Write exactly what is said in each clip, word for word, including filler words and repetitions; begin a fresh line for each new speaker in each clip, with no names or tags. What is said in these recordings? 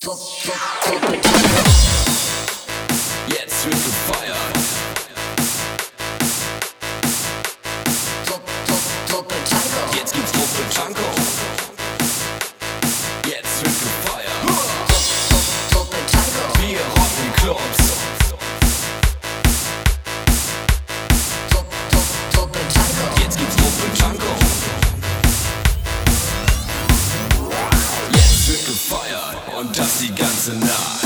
Jetzt wird gefeiert. Jetzt gibt's Truppe Tanko. Jetzt wird gefeiert. Wir rocken Clubs. Jetzt gibt's Truppe Tanko. Jetzt wird gefeiert und das die ganze Nacht.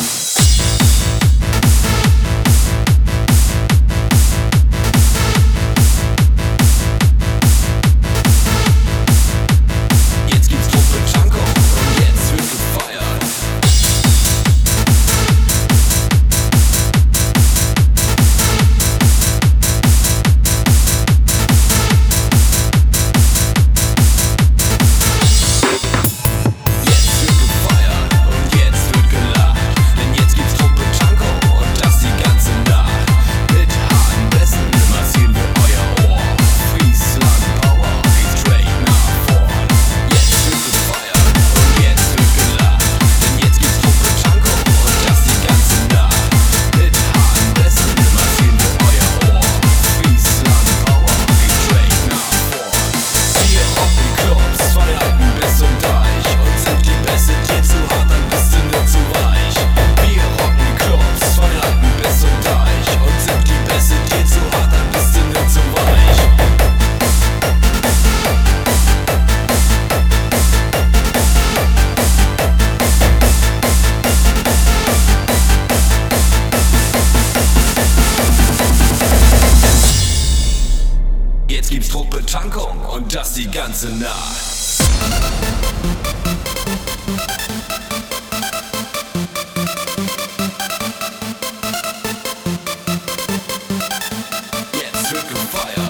Jetzt gibt's Truppe-Tankung und das die ganze Nacht. Jetzt wird gefeiert.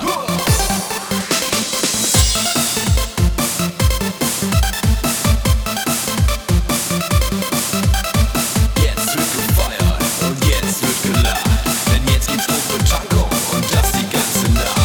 Jetzt wird gefeiert und jetzt wird gelacht. Denn jetzt gibt's Truppe-Tankung und das die ganze Nacht.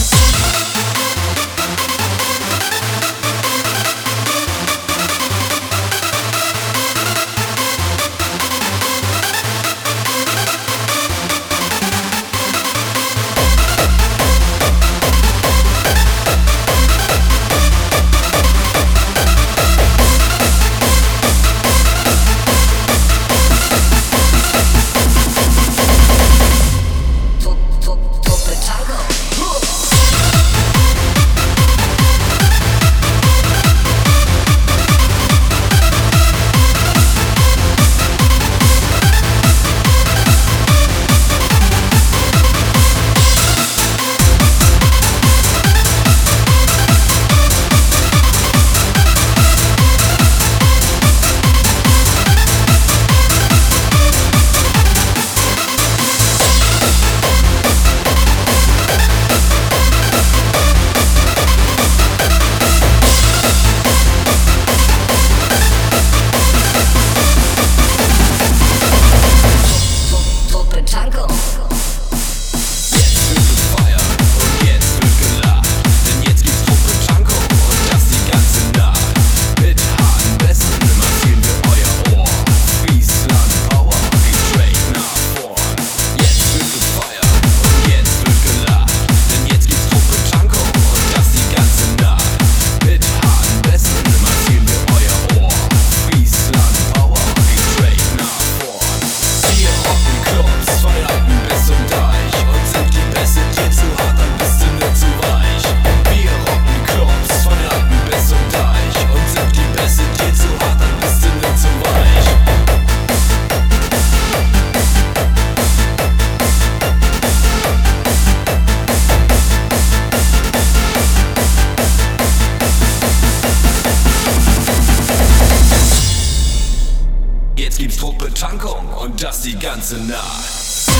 Jetzt gibt's Truppe-Tankung und das die ganze Nacht.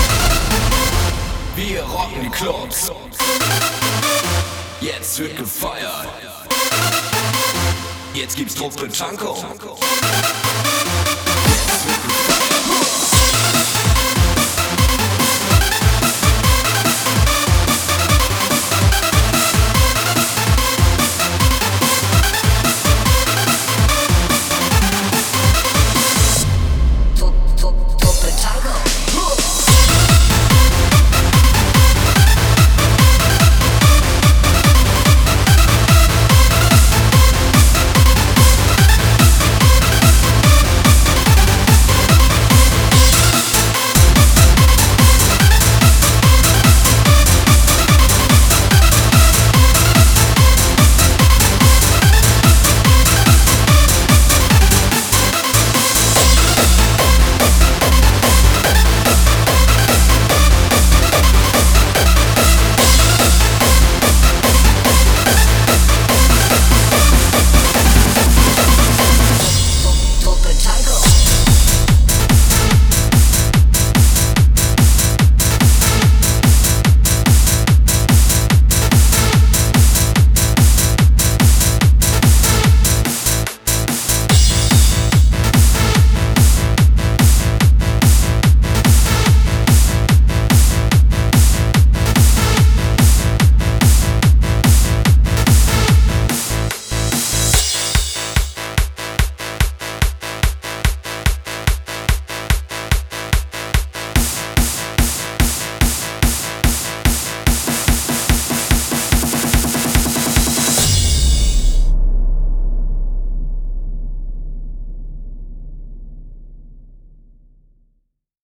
Wir rocken die Clubs. Jetzt wird gefeiert. Jetzt gibt's Truppe-Tankung.